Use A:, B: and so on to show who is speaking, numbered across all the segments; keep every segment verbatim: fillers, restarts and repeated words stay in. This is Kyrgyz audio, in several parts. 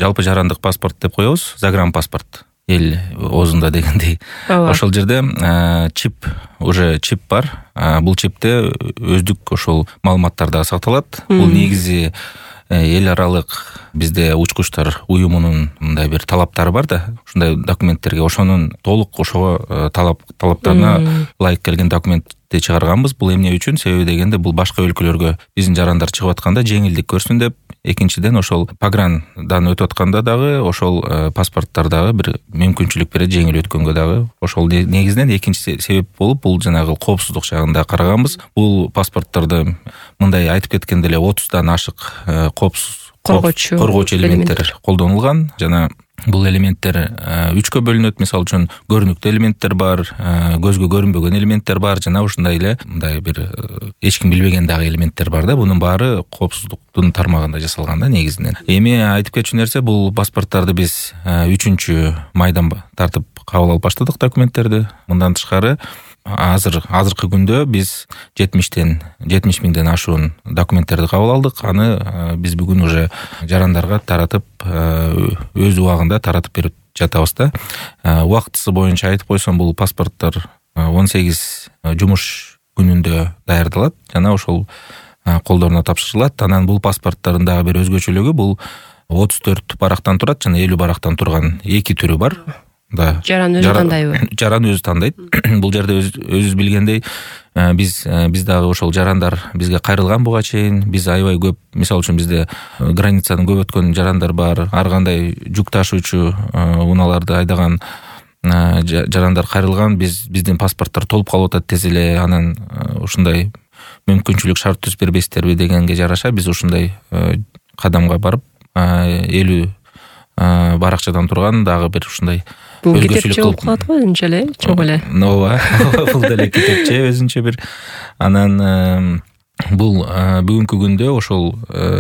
A: жалпы жарандык паспорт деп коебуз, загранпаспорт эл оозунда дегендей. Ошол жерде чип, уже чип бар. Бул чипте өздүк ошол маалыматтар да сакталат. Бул негизи эл аралык бизде учкучтар уюмунун мындай бир талаптары бар да, ушундай документтерге ошонун толук ошого талап талаптарына ылайык келген документти чыгарганбыз. Бул эмне үчүн? Себеби дегенде бул башка өлкөлөргө биздин жарандар чыгып атканда жеңилдик көрсүн деп, экинчиден ошол пограндан өтүп атканда дагы ошол паспорттор дагы бир мүмкүнчүлүк берет, жеңил өткөнгө дагы. Ошол негизинен экинчи себеп болуп, бул жанагы коопсуздук жагында караганбыз. Бул паспортторду мындай айтып кеткенде эле отуздан ашык коопсуз коргоочу коргоочу элементтер колдонулган. Жана бул элементтер үчкө бөлүнөт. Мисалы үчүн көрүнүктүү элементтер бар, көзгө көрүнбөгөн элементтер бар, жана ушундай эле мындай бир эч ким билбеген дагы элементтер бар да. Бунун баары коопсуздуктун тармагында жасалган да негизинен. Эми айтып кетчү нерсе, бул паспортторду биз үчүнчү майдан тартып кабыл алып баштадык документтерди. Мындан тышкары азыр азыркы күндө биз жетимиштен жетимиш миңден ашуун документтерди кабыл алдык. Аны биз бүгүн уже жарандарга таратып, өз убагында таратып берип жатабыз да. Убактысы боюнча айтып койсом, бул паспорттор он сегиз жумуш күнүндө даярдалат жана ошол колдоруна тапшырылат. Анан бул паспорттордун дагы бир өзгөчөлүгү, бул отуз төрт барактан турат жана элүү барактан турган эки түрү бар. Да. Жаран өзү тандайбы? Жаран өзү тандайт. Бул жерде өзүбүз билгендей, биз биз дагы ошол жарандар бизге кайрылган буга чейин. Биз аябай көп, мисалы үчүн бизде границадан көп өткөн жарандар бар. Ар кандай жүк ташуучу унааларды айдаган жарандар кайрылган. Биз биздин паспорттор толуп калып атат тез эле. Анан ушундай мүмкүнчүлүк шарт түзүп бербейсиздерби дегенге жараша биз ушундай кадамга барып, элүү баракчадан турган дагы бир ушундай
B: бул китепче болуп калат го өзүнчө эле, чоң эле.
A: Ооба, бул деле китепче өзүнчө бир. Анан бул бүгүнкү күндө ошол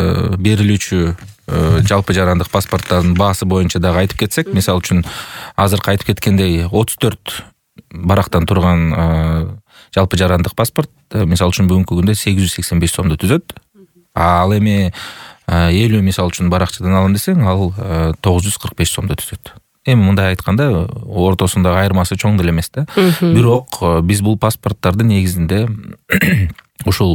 A: берилүүчү жалпы жарандык паспорттардын баасы боюнча дагы айтып кетсек, мисалы үчүн азыркы айтып кеткендей отуз төрт барактан турган жалпы жарандык паспорт мисалы үчүн бүгүнкү күндө сегиз жүз сексен беш сомду түзөт. Ал эми элүү мисалы үчүн баракчадан алам десең, ал тогуз жүз кырк беш сомду түзөт. Эми мындай айтканда, ортосундагы айырмасы чоң деле эмес да. Бирок биз бул паспортторду негизинде ушул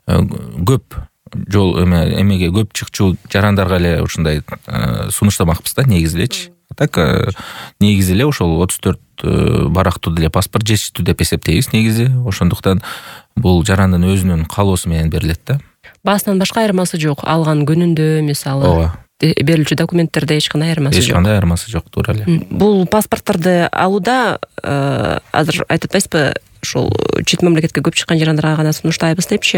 A: көп жол эмеге көп чыкчу жарандарга эле ушундай сунуштамакпыз да, негизи элечи. Так негизи эле ошол отуз төрт барактуу деле паспорт жетиштүү деп эсептейбиз негизи. Ошондуктан бул жарандын өзүнүн каалоосу менен берилет да.
B: Баасынан башка айырмасы жок. Алган күнүндө мисалы. Ооба. Берилүүчү документтерде эч кандай айырмасы жок.
A: Эч кандай айырмасы жок, туура эле.
B: Бул паспортторду алууда азыр айтып атпайсызбы, ушул чет мамлекетке көп чыккан жарандарга гана сунуштайбыз депчи,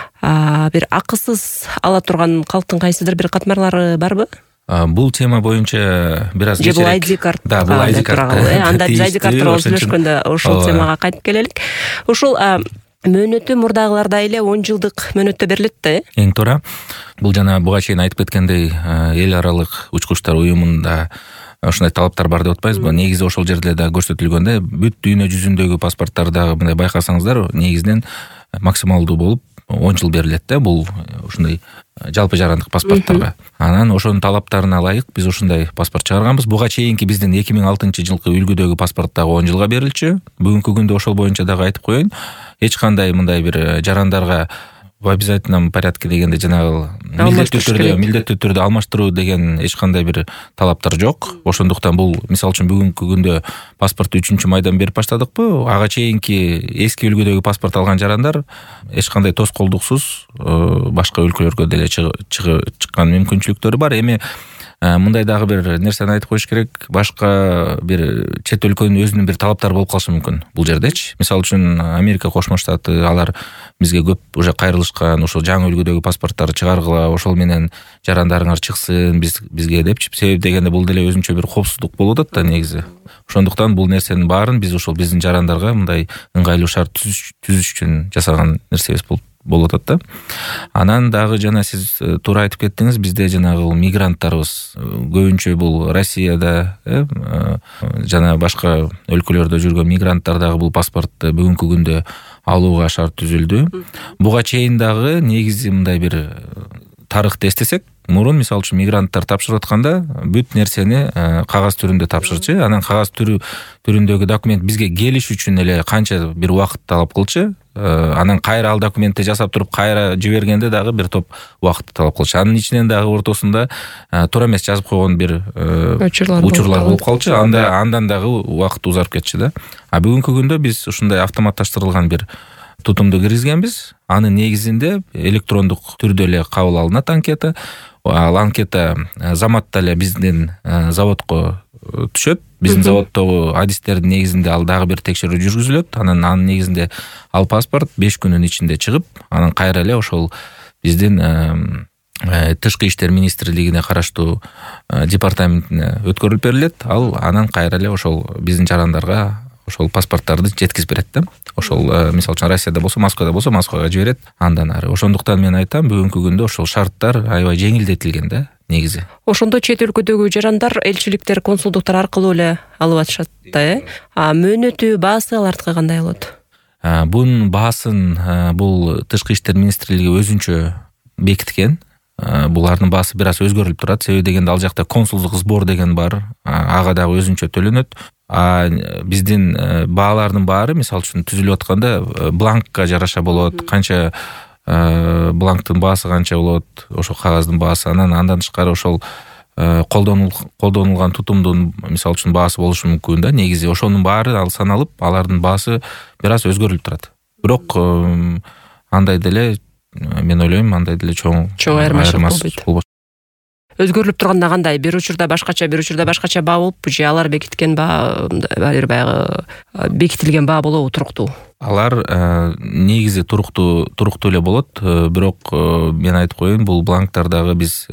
B: бир акысыз ала турган калктын кайсыдыр бир катмарлары барбы?
A: Бул тема боюнча бир аз кечирээк.
B: Бул ай ди карт.
A: Да, бул ай ди карт.
B: Анда ай ди карт тууралуу сүйлөшкөндө ошол темага кайтып келелик. Ушул мөөнөтү мурдагылардай эле он жылдык мөөнөттө берилет да, э?
A: Эң туура. Бул жана буга чейин айтып кеткендей, эл аралык учкучтар уюмунда ушундай талаптар бар деп атпайбызбы? Негизи ошол жерде да көрсөтүлгөндө, бүт дүйнө жүзүндөгү паспорттарда мындай байкасаңыздар, негизинен максималдуу болуп он жыл берилет да, бул ушундай жалпы жарандык паспорттарга. Анан ошонун талаптарына ылайык биз ушундай паспорт чыгарганбыз. Буга чейинки биздин эки миң алтынчы жылкы үлгүдөгү паспорт дагы он жылга берилчү. Бүгүнкү күндө ошол боюнча дагы айтып коеюн. Эч кандай мындай бир жарандарга в обязательном порядке дегенде жанагы милдеттүү түрдө милдеттүү түрдө алмаштыруу деген эч кандай бир талаптар жок. Ошондуктан бул мисалы үчүн бүгүнкү күндө паспорту үчүнчү майдан берип баштадыкпы? Ага чейинки эски үлгүдөгү паспорт алган жарандар эч кандай тоскоолдуксуз башка өлкөлөргө деле чыккан мүмкүнчүлүктөрү бар. Эми мындай дагы бир нерсени айтып коюш керек. Башка бир чет өлкөнүн өзүнүн бир талаптары болуп калышы мүмкүн бул жердечи. Мисалы үчүн Америка Кошмо Штаты, алар бизге көп уже кайрылышкан, ошол жаңы үлгүдөгү паспорттарды чыгаргыла, ошол менен жарандарыңар чыксын биз бизге депчи. Себеби дегенде бул деле өзүнчө бир коопсуздук болуп атат да негизи. Ошондуктан бул нерсенин баарын биз ошол биздин жарандарга мындай ыңгайлуу шарт түзүш үчүн жасаган нерсебиз болуп болуп атат да. Анан дагы жана сиз туура айтып кеттиңиз, бизде жанагы мигранттарыбыз көбүнчө бул Россияда, э, жана башка өлкөлөрдө жүргөн мигранттар дагы бул паспортты бүгүнкү күндө алууга шарт түзүлдү. Буга чейин дагы негизи мындай бир тарыхты эстесек, мурун мисалы үчүн мигранттар тапшырып атканда бүт нерсени кагаз түрүндө тапшырчу. Анан кагаз түрү түрүндөгү документ бизге келиш үчүн эле канча бир убакыт талап кылчу. Анан кайра ал документти жасап туруп кайра жибергенде дагы бир топ убакытты талап кылчу. Анын ичинен дагы ортосунда туура эмес жазып койгон бир учурлар болуп калчу. Анда андан дагы убакыт узарып кетчү да. А бүгүнкү күндө биз ушундай автоматташтырылган бир тутумду киргизгенбиз. Анын негизинде электрондук түрдө эле кабыл алынат анкета. Ал анкета заматта эле биздин заводко түшөт. Биздин заводдогу адистердин негизинде ал дагы бир текшерүү жүргүзүлөт. Анан анын негизинде ал паспорт беш күнүн ичинде чыгып, анан кайра эле ошол биздин тышкы иштер министрлигине караштуу департаментине өткөрүлүп берилет. Ал анан кайра эле ошол биздин жарандарга ошол паспорттарды жеткизип берет да. Ошол мисалы үчүн Россияда болсо, Москвада болсо Москвага жиберет. Андан ары. Ошондуктан мен айтам, бүгүнкү күндө ошол шарттар аябай жеңилдетилген да негизи.
B: Ошондо чет өлкөдөгү жарандар элчиликтер, консулдуктар аркылуу эле алып атышат да, э? А мөөнөтү, баасы алардыкы кандай болот?
A: Бунун баасын бул тышкы иштер министрлиги өзүнчө бекиткен. Булардын баасы бир аз өзгөрүлүп турат. Себеби дегенде ал жакта консулдук сбор деген бар. Ага дагы өзүнчө төлөнөт. А биздин баалардын баары мисалы үчүн түзүлүп атканда бланкка жараша болот. Канча бланктын баасы канча болот, ошол кагаздын баасы. Анан андан тышкары ошол колдонулган тутумдун мисалы үчүн баасы болушу мүмкүн да. Негизи ошонун баары ал саналып, алардын баасы бир аз өзгөрүлүп турат. Бирок андай деле мен ойлойм, андай деле чоң
B: чоң айырмачылык болбойт. Өзгөрүлүп турганда кандай? Бир учурда башкача, бир учурда башкача баа болуппу же алар бекиткен баа, бир баягы бекитилген баа болобу, туруктуу?
A: Алар негизи туруктуу, туруктуу эле болот. Бирок мен айтып коеюн, бул бланктардагы биз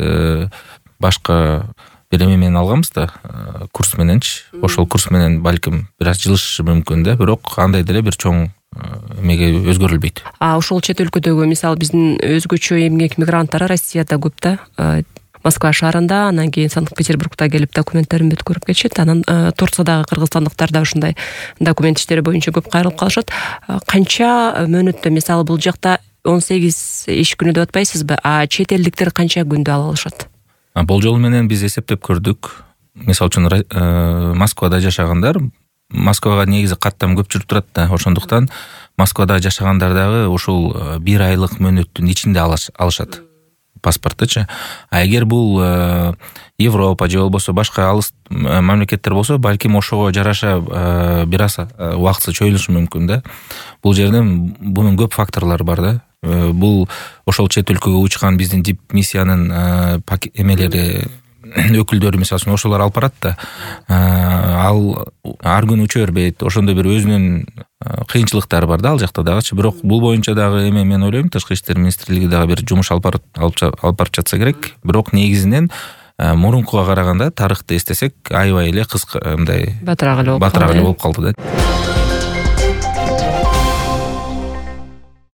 A: башка бир эме менен алганбыз да, курс мененчи. Ошол курс менен балким бир аз жылышышы мүмкүн да, бирок андай деле бир чоң эмеге өзгөрүлбөйт.
B: А ошол чет өлкөдөгү мисалы биздин өзгөчө эмгек мигранттары Россияда көп да. Москва шаарында, анан кийин Санкт-Петербургда келип документтерин өткөрүп кетишет. Анан Турциядагы кыргызстандыктар да ушундай документ иштери боюнча көп кайрылып калышат. Канча мөөнөттө, мисалы бул жакта он сегиз иш күнү деп атпайсызбы? А чет элдиктер канча күндө ала алышат?
A: Болжол менен биз эсептеп көрдүк. Мисалы үчүн Москвада жашагандар, Москвага негизи каттам көп жүрүп турат да. Ошондуктан Москвада жашагандар дагы ушул бир айлык мөөнөттүн ичинде алышат паспорттучу. А эгер бул Европа же болбосо башка алыс мамлекеттер болсо, балким ошого жараша бир аз убакытсы чоюлушу мүмкүн да. Бул жерден бунун көп факторлору бар да. Бул ошол чет өлкөгө учкан биздин дип миссиянын эмелери, өкүлдөрү мисалы үчүн ошолор алып барат да. Ал ар күнү уча бербейт. Ошондой бир өзүнүн кыйынчылыктары бар да ал жакта дагычы. Бирок бул боюнча дагы эме мен ойлойм, тышкы иштер министрлиги дагы бир жумуш алып барып жатса керек. Бирок негизинен мурункуга караганда тарыхты эстесек, аябай эле кыска мындай
B: батыраак эле
A: болуп калды да.